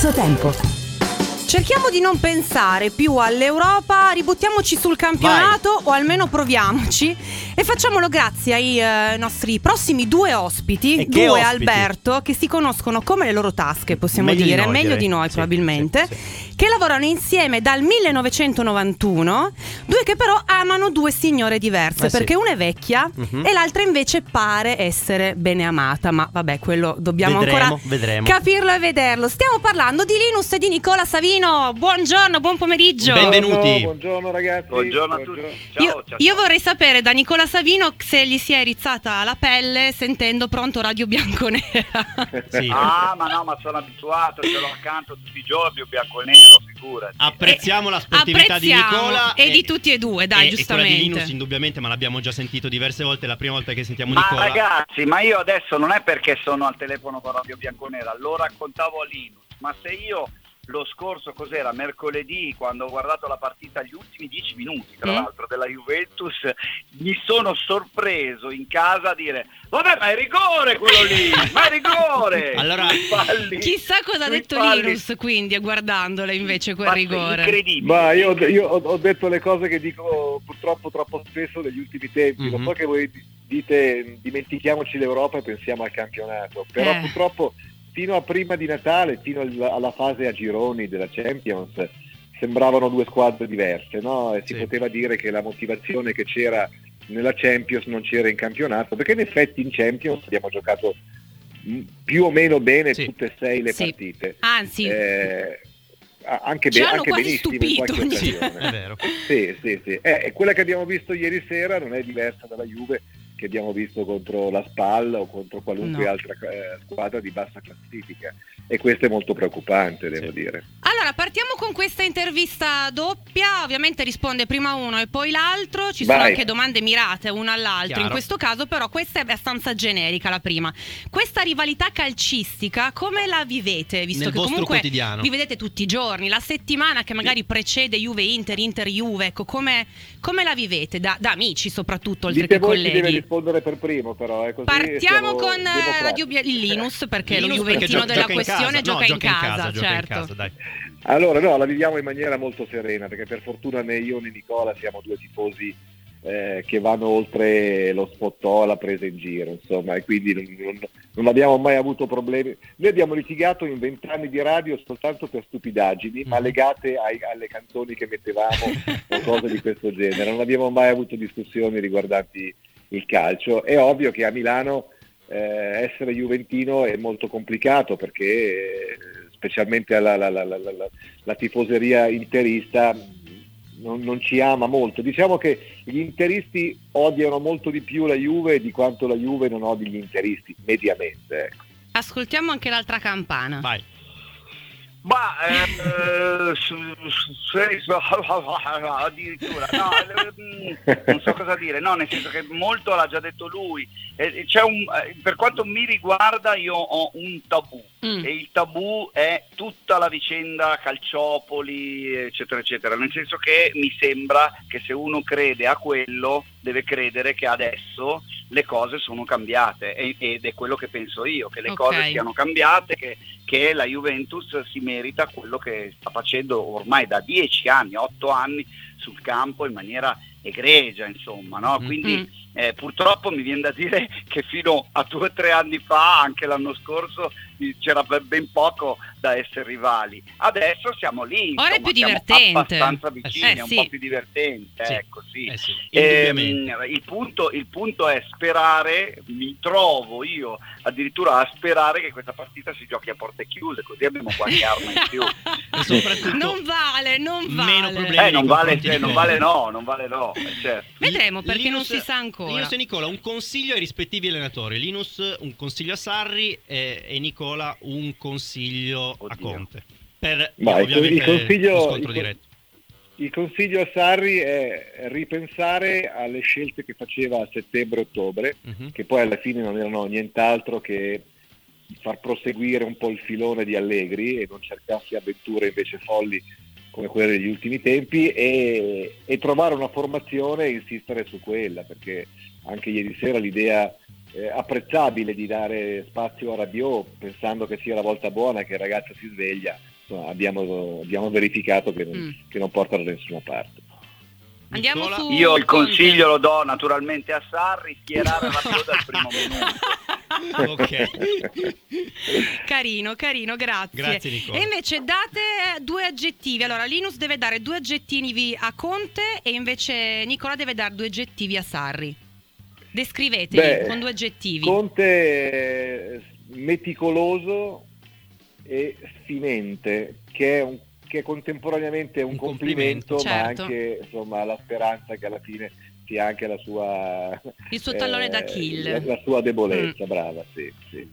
Terzo tempo. Cerchiamo di non pensare più all'Europa, ributtiamoci sul campionato. Vai. O almeno proviamoci, e facciamolo grazie ai nostri prossimi due ospiti, Alberto, che si conoscono come le loro tasche, possiamo meglio di noi probabilmente, che lavorano insieme dal 1991, due che però amano due signore diverse, perché una è vecchia e l'altra invece pare essere bene amata, ma vabbè, quello dobbiamo ancora capirlo e vederlo. Stiamo parlando di Linus e di Nicola Savino. Buongiorno, buon pomeriggio. Benvenuti. Buongiorno ragazzi. Buongiorno a tutti. Ciao. Io vorrei sapere da Nicola Savino se gli si è erizzata la pelle sentendo Pronto Radio Bianconera. Sì. Ma no, ma sono abituato, ce l'ho accanto tutti i giorni, bianco e nero, figurati. Apprezziamo la sportività di Nicola e di tutti e due, dai, giustamente. E quella di Linus indubbiamente, ma l'abbiamo già sentito diverse volte, è la prima volta che sentiamo ma Nicola. Ragazzi, ma io adesso non è perché sono al telefono con Radio Bianconera, lo raccontavo a Linus, ma se io lo scorso, cos'era, mercoledì, quando ho guardato la partita, gli ultimi 10 minuti tra l'altro della Juventus, mi sono sorpreso in casa a dire: vabbè, ma è rigore quello lì, ma è rigore. Allora, chissà cosa ha detto Linus quindi, guardandole invece quel rigore. Incredibile. Ma io ho detto le cose che dico purtroppo troppo spesso negli ultimi tempi. Lo so che voi dite dimentichiamoci l'Europa e pensiamo al campionato, però purtroppo fino a prima di Natale, fino alla fase a gironi della Champions, sembravano due squadre diverse, no? E si poteva dire che la motivazione che c'era nella Champions non c'era in campionato, perché in effetti in Champions abbiamo giocato più o meno bene tutte e 6 le partite. Anzi, anche benissimo stupito, in qualche occasione. È vero. Sì. E quella che abbiamo visto ieri sera non è diversa dalla Juve che abbiamo visto contro la SPAL o contro qualunque altra squadra di bassa classifica, e questo è molto preoccupante, devo dire. Allora, partiamo con questa intervista doppia, ovviamente risponde prima uno e poi l'altro, ci sono anche domande mirate una all'altro. In questo caso però questa è abbastanza generica, la prima. Questa rivalità calcistica come la vivete, visto che comunque quotidiano vi vedete tutti i giorni, la settimana che magari precede Juve-Inter, Inter-Juve, ecco, come la vivete da amici soprattutto, oltre che colleghi? Deve rispondere per primo, però così. Partiamo con Linus, perché lo juventino della questione gioca in casa, certo. Dai. Allora no, la viviamo in maniera molto serena, perché per fortuna né io né Nicola siamo due tifosi che vanno oltre lo spottò, la presa in giro, insomma, e quindi non abbiamo mai avuto problemi. Noi abbiamo litigato in 20 anni di radio soltanto per stupidaggini, ma legate alle canzoni che mettevamo o cose di questo genere. Non abbiamo mai avuto discussioni riguardanti il calcio. È ovvio che a Milano essere juventino è molto complicato, perché specialmente la tifoseria interista non ci ama molto. Diciamo che gli interisti odiano molto di più la Juve di quanto la Juve non odi gli interisti, mediamente, ecco. Ascoltiamo anche l'altra campana. Vai. Ma addirittura non so cosa dire, no, nel senso che molto l'ha già detto lui. Per quanto mi riguarda, io ho un tabù e il tabù è tutta la vicenda Calciopoli, eccetera eccetera, nel senso che mi sembra che se uno crede a quello deve credere che adesso le cose sono cambiate, ed è quello che penso io, che le cose siano cambiate, che la Juventus si merita quello che sta facendo ormai da 10 anni, 8 anni sul campo in maniera egregia, insomma, no? Quindi purtroppo mi viene da dire che fino a 2 o 3 anni fa, anche l'anno scorso, c'era ben poco da essere rivali. Adesso siamo lì, ora è più divertente, abbastanza vicini, è un po' più divertente, ecco, il punto è sperare, mi trovo io addirittura a sperare che questa partita si giochi a porte chiuse, così abbiamo qualche arma in più. non vale meno problemi, non vale no, certo. Vedremo, perché Linus, non si sa ancora. Linus e Nicola, un consiglio ai rispettivi allenatori. Linus un consiglio a Sarri e Nicola un consiglio a Conte, per ovviamente lo scontro diretto. Il consiglio a Sarri è ripensare alle scelte che faceva a settembre-ottobre, che poi alla fine non erano nient'altro che far proseguire un po' il filone di Allegri e non cercarsi avventure invece folli come quelle degli ultimi tempi, e trovare una formazione e insistere su quella, perché anche ieri sera l'idea apprezzabile di dare spazio a Rabiot, pensando che sia la volta buona, che il ragazzo si sveglia, abbiamo verificato che non portano da nessuna parte. Andiamo su Io il consiglio lo do naturalmente a Sarri, schierare Rabiot dal primo minuto. Ok. Carino, grazie. Grazie Nicola. E invece date 2 aggettivi. Allora Linus deve dare 2 aggettivi a Conte e invece Nicola deve dare 2 aggettivi a Sarri. Descriveteli con 2 aggettivi. Conte meticoloso e sfinente, che è contemporaneamente un complimento, certo. ma anche insomma la speranza che alla fine sia anche il suo tallone d'Achille, la sua debolezza. Brava, sì.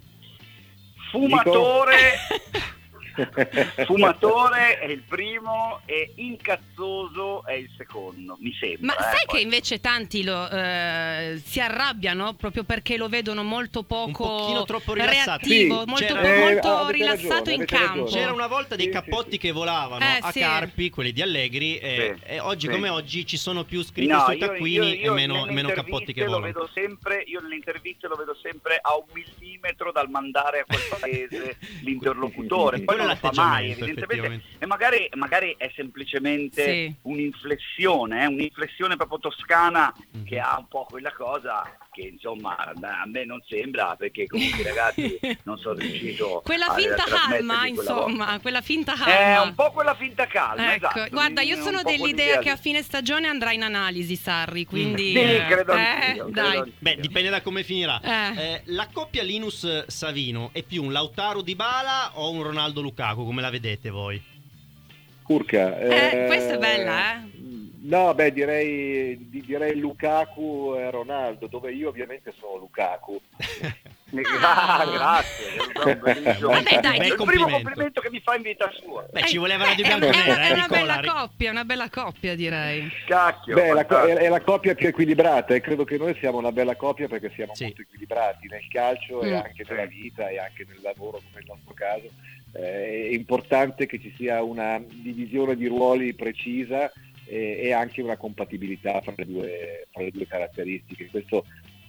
Fumatore è il primo e incazzoso è il secondo, mi sembra. Ma sai che invece tanti si arrabbiano proprio perché lo vedono molto poco, un pochino troppo rilassato, reattivo, molto rilassato in campo. C'era una volta dei cappotti che volavano a Carpi, quelli di Allegri, e oggi come oggi ci sono più scritte sui taccuini e meno cappotti che volano. Io nelle interviste lo vedo sempre a 1 millimetro dal mandare a quel paese l'interlocutore. Poi non lo fa mai, evidentemente, e magari è semplicemente un'inflessione proprio toscana, che ha un po' quella cosa che insomma a me non sembra, perché comunque ragazzi non sono riuscito quella finta calma, insomma, quella finta calma. È un po' quella finta calma, ecco. Esatto. Guarda, io sono dell'idea che a fine stagione andrà in analisi Sarri, quindi credo anch'io. Beh, dipende da come finirà. La coppia Linus-Savino è più un Lautaro Dybala o un Ronaldo Lukaku, come la vedete voi? Urca, questa è bella, No, direi Lukaku e Ronaldo, dove io ovviamente sono Lukaku. Grazie. Vabbè, dai, è il primo complimento che mi fa in vita sua. Ci voleva la di bianconera, è una bella coppia, direi. Cacchio. È la coppia più equilibrata, e credo che noi siamo una bella coppia perché siamo molto equilibrati nel calcio e anche nella vita e anche nel lavoro, come nel nostro caso. È importante che ci sia una divisione di ruoli precisa e anche una compatibilità fra le due caratteristiche. Questo,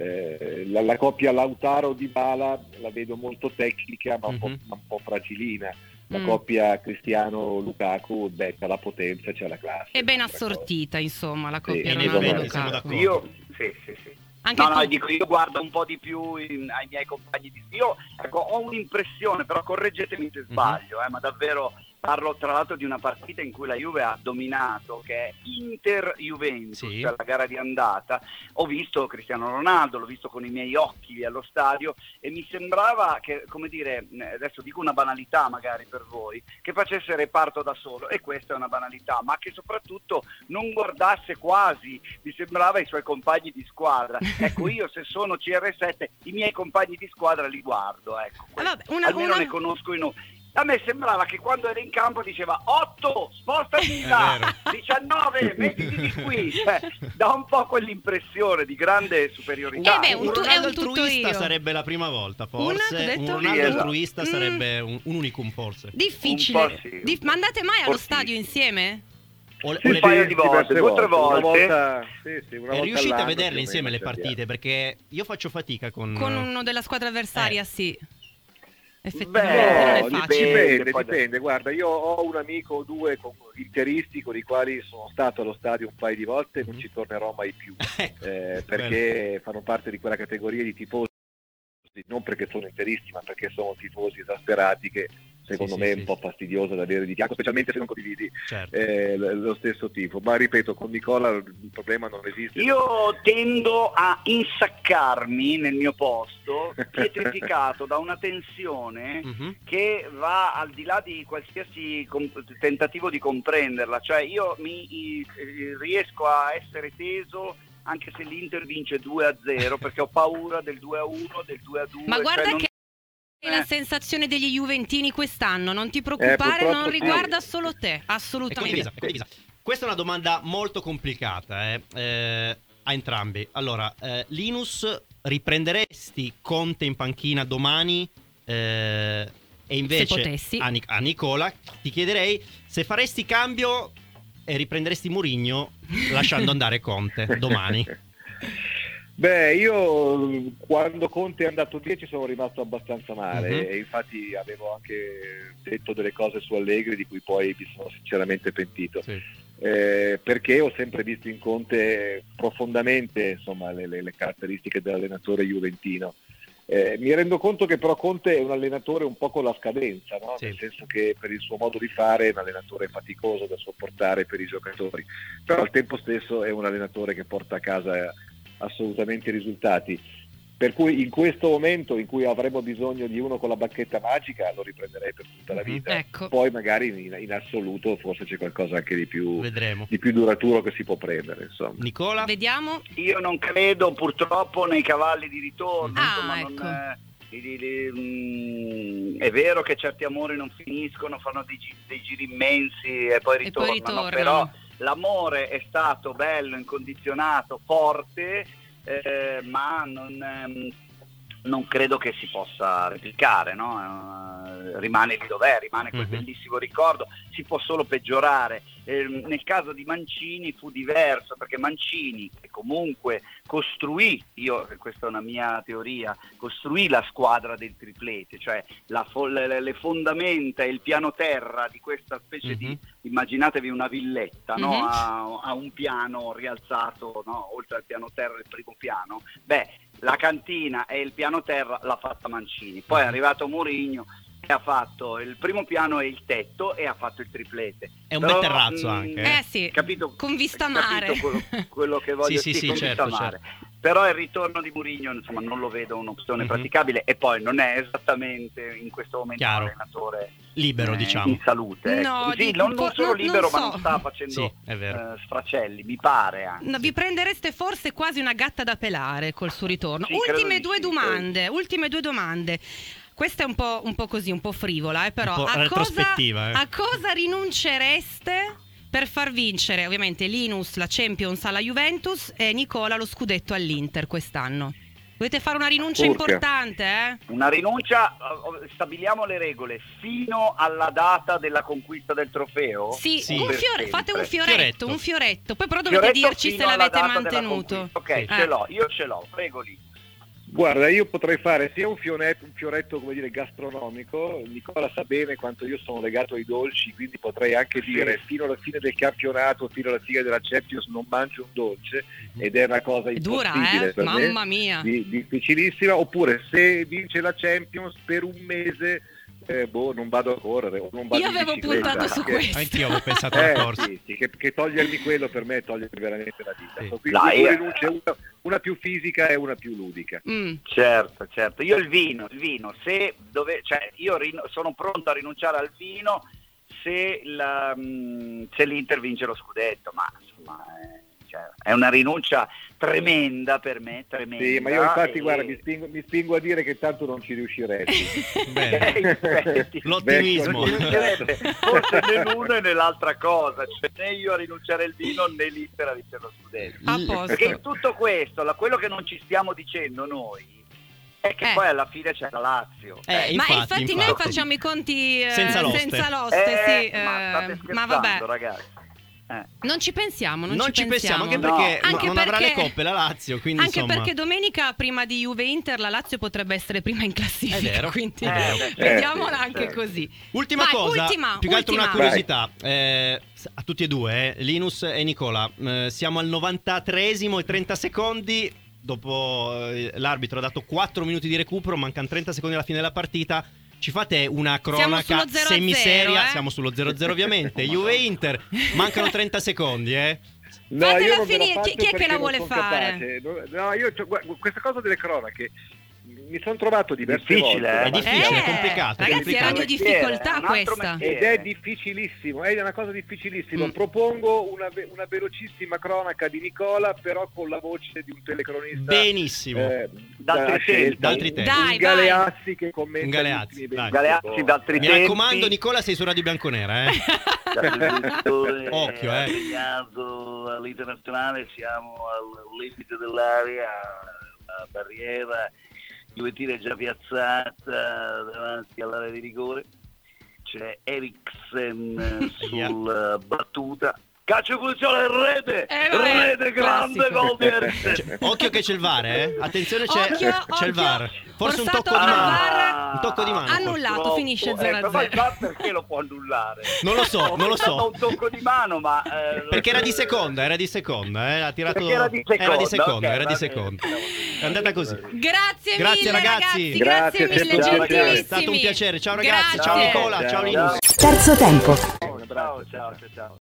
la coppia Lautaro-Dybala la vedo molto tecnica, ma un po' fragilina. La coppia Cristiano-Lukaku detta la potenza, c'è la classe. È ben assortita, insomma, la coppia Ronaldo-Lukaku. Sì. Io guardo un po' di più ai miei compagni di io ho un'impressione, però correggetemi se sbaglio, ma davvero parlo tra l'altro di una partita in cui la Juve ha dominato, che è Inter-Juventus, cioè la gara di andata. Ho visto Cristiano Ronaldo, l'ho visto con i miei occhi allo stadio, e mi sembrava che, come dire, adesso dico una banalità magari per voi, che facesse reparto da solo, e questa è una banalità, ma che soprattutto non guardasse quasi, mi sembrava, i suoi compagni di squadra. Ecco, io se sono CR7 i miei compagni di squadra li guardo, ecco, almeno ne conosco i nomi. A me sembrava che quando era in campo diceva 8, spostati là, 19, mettiti di qui, dà un po' quell'impressione di grande superiorità. Un Ronaldo altruista sarebbe la prima volta, forse. Un Ronaldo altruista sarebbe un unicum, forse. Difficile. Ma andate mai allo stadio insieme? Un paio di volte, 2 o 3 volte. E riuscite a vederle insieme le partite? Perché io faccio fatica con uno della squadra avversaria, sì. Effettivamente non è facile. Dipende. Guarda, io ho un amico o due interisti con i quali sono stato allo stadio un paio di volte e non ci tornerò mai più, perché fanno parte di quella categoria di tifosi, non perché sono interisti, ma perché sono tifosi esasperati, che secondo me è un po' fastidioso da avere di fianco, specialmente se non condividi lo stesso tifo. Ma ripeto, con Nicola il problema non esiste. Io tendo a insaccarmi nel mio posto, pietrificato da una tensione che va al di là di qualsiasi tentativo di comprenderla. Cioè io mi riesco a essere teso anche se l'Inter vince 2-0, perché ho paura del 2-1, del 2-2. Ma guarda che è la sensazione degli juventini quest'anno, non ti preoccupare, non riguarda solo te, assolutamente. Questa è una domanda molto complicata a entrambi. Allora, Linus, riprenderesti Conte in panchina domani? E invece a Nicola ti chiederei se faresti cambio e riprenderesti Mourinho lasciando andare Conte domani. Beh, io quando Conte è andato via ci sono rimasto abbastanza male, e infatti avevo anche detto delle cose su Allegri di cui poi mi sono sinceramente pentito. Sì. Perché ho sempre visto in Conte profondamente, insomma, le caratteristiche dell'allenatore juventino. Mi rendo conto che però Conte è un allenatore un po' con la scadenza, no? Sì. Nel senso che per il suo modo di fare è un allenatore faticoso da sopportare per i giocatori, però al tempo stesso è un allenatore che porta a casa assolutamente i risultati. Per cui in questo momento in cui avremo bisogno di uno con la bacchetta magica lo riprenderei per tutta la vita. Ecco. Poi magari in assoluto forse c'è qualcosa anche di più duraturo che si può prendere, insomma. Nicola? Vediamo. Io non credo purtroppo nei cavalli di ritorno, Ecco. È vero che certi amori non finiscono, fanno dei giri immensi e poi ritornano. Però l'amore è stato bello, incondizionato, forte, ma non credo che si possa replicare, no? Rimane lì dov'è, rimane quel bellissimo ricordo, si può solo peggiorare. Nel caso di Mancini fu diverso, perché Mancini, che comunque costruì, questa è una mia teoria, costruì la squadra del triplete, cioè le fondamenta e il piano terra di questa specie di, immaginatevi una villetta, no? A un piano rialzato, no? Oltre al piano terra il primo piano, la cantina e il piano terra l'ha fatta Mancini, poi è arrivato Mourinho che ha fatto il primo piano e il tetto e ha fatto il triplete. È un bel terrazzo anche. Sì, capito, con vista mare. Quello che voglio dire, con vista mare. Però il ritorno di Mourinho, insomma, non lo vedo un'opzione praticabile, e poi non è esattamente in questo momento un allenatore libero, diciamo, in salute. No, non solo libero, ma non sta facendo sfracelli, mi pare anche. No, vi prendereste forse quasi una gatta da pelare col suo ritorno. Sì, ultime due domande. Questa è un po' così, un po' frivola, però a cosa rinuncereste per far vincere ovviamente Linus la Champions alla Juventus e Nicola lo scudetto all'Inter quest'anno? Dovete fare una rinuncia importante, Una rinuncia, stabiliamo le regole, fino alla data della conquista del trofeo? Sì. Fate un fioretto, poi però dovete dirci se l'avete mantenuto. Ok, io ce l'ho, prego lì. Guarda, io potrei fare sia un fioretto come dire gastronomico. Nicola sa bene quanto io sono legato ai dolci, quindi potrei anche dire fino alla fine del campionato, fino alla fine della Champions non mangio un dolce, ed è una cosa impossibile per me, mamma mia, difficilissima. Oppure se vince la Champions per un mese non vado a correre, o non vado io avevo puntato su questo. Anch'io avevo pensato alla corsa. Che togliermi quello per me è togliermi veramente la vita. Quindi due rinunce, una più fisica e una più ludica. Certo. Io il vino, sono pronto a rinunciare al vino se l'Inter vince lo scudetto, ma insomma è una rinuncia tremenda per me, tremenda. Sì, ma io infatti guarda, mi spingo a dire che tanto non ci riusciresti. L'ottimismo. Non ci riuscirebbe, forse né l'uno e né l'altra cosa, cioè né io a rinunciare al vino né l'Inter a vincere lo scudetto. Perché in tutto questo, quello che non ci stiamo dicendo noi è che poi alla fine c'è la Lazio. Infatti noi facciamo i conti senza l'oste, ma vabbè, ragazzi. Non ci pensiamo, anche perché non avrà le coppe la Lazio, quindi anche perché domenica prima di Juve-Inter la Lazio potrebbe essere prima in classifica, è vero, quindi vediamola anche così. Ultima cosa, più che altro una curiosità a tutti e due, Linus e Nicola, siamo al 93esimo e 30 secondi, dopo l'arbitro ha dato 4 minuti di recupero, mancano 30 secondi alla fine della partita. Ci fate una cronaca semiseria? Siamo sullo 0-0 ovviamente. Juve-Inter, mancano 30 secondi, No, fatela io finire, chi è che la vuole fare? No, io questa cosa delle cronache mi sono trovato diverse volte. È difficile, è complicato. Ragazzi, è radio difficoltà questa. Ed è difficilissimo, è una cosa difficilissima. Propongo una velocissima cronaca di Nicola, però con la voce di un telecronista. Benissimo. D'altri tempi. Dai, Galeazzi che commenta Galeazzi d'altri tempi. Mi raccomando, Nicola, sei su Radio Bianconera, Occhio, all'internazionale siamo al limite dell'area, la barriera Juventina è già piazzata davanti all'area di rigore, c'è Eriksen sul battuta calcio di punizione, rete grande gol di Eriksen. Occhio che c'è il VAR, attenzione, c'è il VAR. Forse un tocco di mano. Un tocco di mano. Annullato, finisce 0-0. Ma il VAR perché lo può annullare? Non lo so. Un tocco di mano, ma perché era di seconda, ha tirato. Era di seconda. È andata così. Grazie mille, ragazzi. Grazie mille, gentilissimi. È stato un piacere. Ciao ragazzi, ciao Nicola, ciao Linus. Terzo tempo. Ciao.